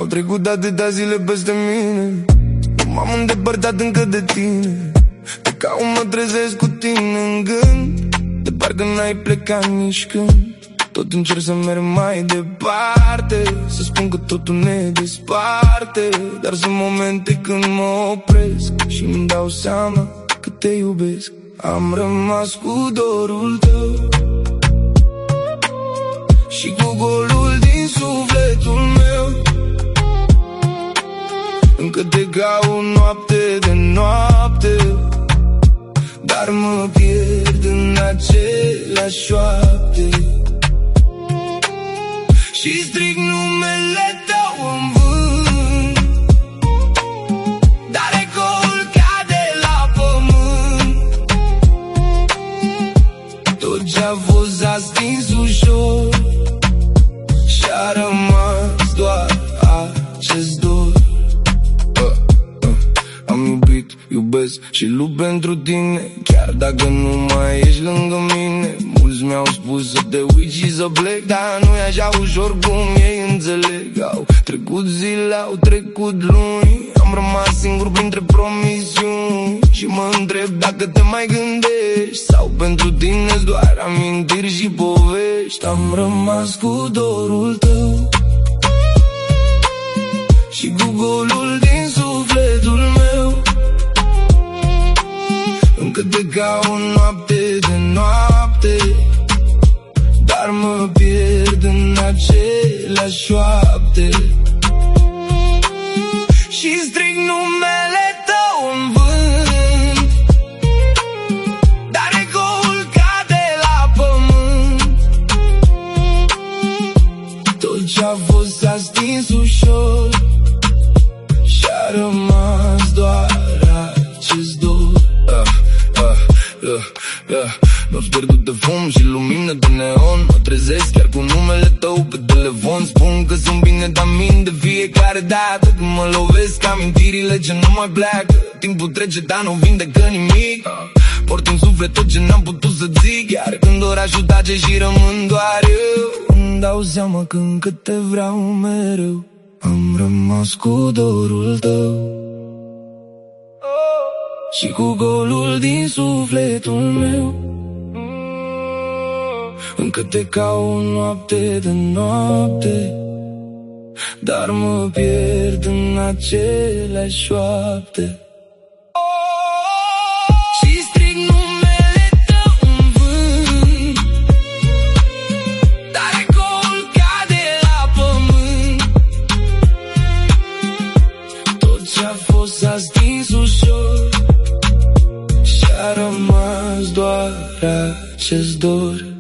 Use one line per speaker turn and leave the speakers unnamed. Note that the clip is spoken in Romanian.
Au trecut atâtea zile peste mine, nu m-am îndepărtat încă de tine. De caut mă trezesc cu tine în gând, de parcă n-ai plecat nici când. Tot încerc să merg mai departe, să spun că totul ne desparte. Dar sunt momente când mă opresc și îmi dau seama că te iubesc. Am rămas cu dorul tău și cu golul din sufletul meu. Încă te caut noapte de noapte, dar mă pierd în aceleași șoapte. Și strig numele tău în vânt, dar ecoul cade la pământ. Tot ce-a fost a stins ușor și-a rămas doar acest dor. Am iubit, iubesc și lupt pentru tine, chiar dacă nu mai ești lângă mine. Mulți mi-au spus să te uiți și să plec, dar nu e așa ușor cum ei înțeleg. Au trecut zile, au trecut luni, am rămas singur printre promisiuni. Și mă întreb dacă te mai gândești sau pentru tine doar amintiri și povești. Am rămas cu dorul tău și cu golul din sufletul meu. Încă te caut noapte de noapte, dar mă pierd în aceleași șoapte. Și strig numele tău în vânt, dar ecoul cade la pământ. Tot ce-a fost s-a stins ușor și-a rămas doar acest dor. Mi-au pierdut de fum și lumină de neon. Mă trezesc chiar cu numele tău pe telefon. Spun că sunt bine, dar mint de fiecare dată când mă lovesc amинtirile ce nu mai pleacă. Timpul trece, dar nu vindecă nimic. Port în suflet tot ce n-am putut să zic, iar când orașul tace și rămân doar eu, îmi dau seama că încă te vreau mereu. Am rămas cu dorul tău și cu golul din sufletul meu. Încă te caut noapte de noapte, dar mă pierd în aceleași șoapte. Și strig numele tău în vânt, dar ecoul cade la pământ. Tot ce-a fost s-a stins ușor și-a rămas doar acest dor.